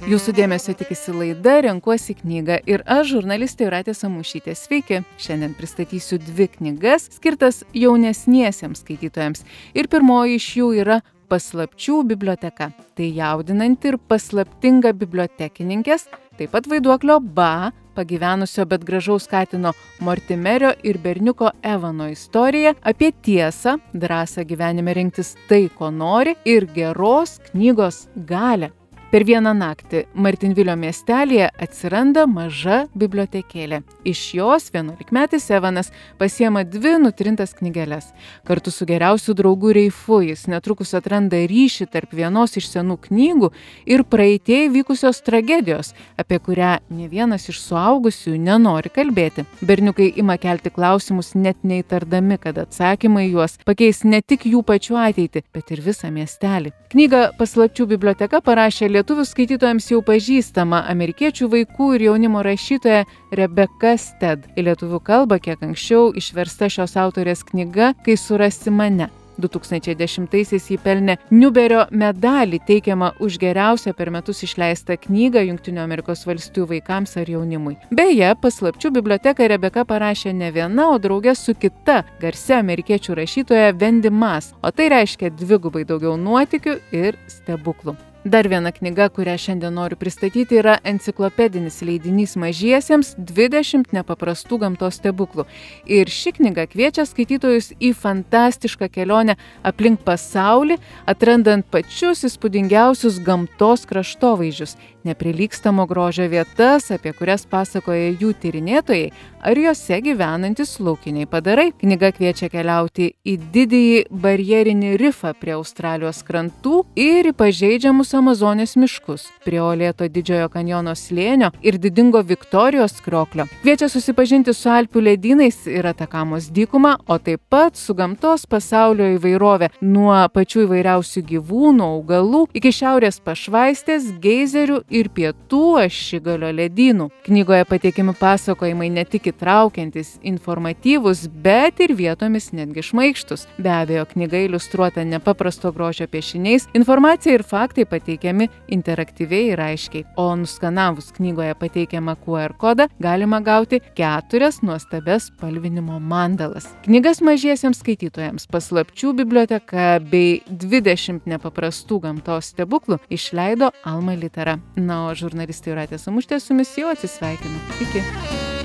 Jūsų dėmesio tikisi laida Renkuosi knygą ir aš, žurnalistė Jūratė Samušytė. Sveiki! Šiandien pristatysiu 2 knygas skirtas jaunesniesiems skaitytojams. Ir pirmoji iš jų yra Paslapčių biblioteka. Tai jaudinanti ir paslaptinga bibliotekininkės, taip pat vaiduoklio Ba, pagyvenusio bet gražaus katino Mortimerio ir berniuko Evano istorija apie tiesą, drąsą gyvenime rinktis tai, ko nori, ir geros knygos galią. Per vieną naktį Martinvilio miestelyje atsiranda maža bibliotekėlė. Iš jos 11-metis Evanas pasiema 2 nutrintas knygeles. Kartu su geriausiu draugu Reifu jis netrukus atranda ryšį tarp vienos iš senų knygų ir praeitie įvykusios tragedijos, apie kurią ne vienas iš suaugusiųjų nenori kalbėti. Berniukai ima kelti klausimus, net neįtardami, kad atsakymai juos pakeis ne tik jų pačių ateitį, bet ir visą miestelį. Knygą Paslapčių biblioteka parašė lietuvių skaitytojams jau pažįstama amerikiečių vaikų ir jaunimo rašytoja Rebeka Stead. Į lietuvių kalbą kiek anksčiau išversta šios autorės knyga Kai surasi mane. 2010-aisiais ji pelnė Niuberio medalį teikiamą už geriausią per metus išleistą knygą Jungtinių Amerikos valstijų vaikams ar jaunimui. Beje, Paslapčių biblioteką Rebeka parašė ne viena, o drauge su kita garsia amerikiečių rašytoja Wendy Maas, o tai reiškia 2 daugiau nuotykių ir stebuklų. Dar viena knyga, kurią šiandien noriu pristatyti, yra enciklopedinis leidinys mažiesiems 20 nepaprastų gamtos stebuklų. Ir ši knyga kviečia skaitytojus į fantastišką kelionę aplink pasaulį, atrandant pačius įspūdingiausius gamtos kraštovaizdžius, neprilygstamo grožio vietas, apie kurias pasakoja jų tyrinėtojai, ar jose gyvenantis laukiniai padarai. Knyga kviečia keliauti į didįjį barjerinį rifą prie Australijos krantų ir į pažeidžiamus Amazonės miškus, prie uolėto Didžiojo kanjono slėnio ir didingo Viktorijos krioklio. Kviečia susipažinti su Alpių ledynais ir Atakamos dykuma, o taip pat su gamtos pasaulio įvairove, nuo pačių įvairiausių gyvūnų, augalų iki šiaurės pašvaistės, geizerių ir pietų ašigalio ledynų. Knygoje pateikiami pasakojimai ne tik įtraukiantis, informatyvus, bet ir vietomis netgi šmaikštus. Be abejo, knyga iliustruota nepaprasto grožio piešiniais, informacija ir faktai pateikiami interaktyviai ir aiškiai. O nuskanavus knygoje pateikiamą QR kodą galima gauti 4 nuostabias spalvinimo mandalas. Knygas mažiesiems skaitytojams Paslapčių biblioteka bei 20 nepaprastų gamtos stebuklų išleido Alma Litera. Na, o žurnalistė Jūratė Samušytė su jumis jau atsisveikinu. Iki.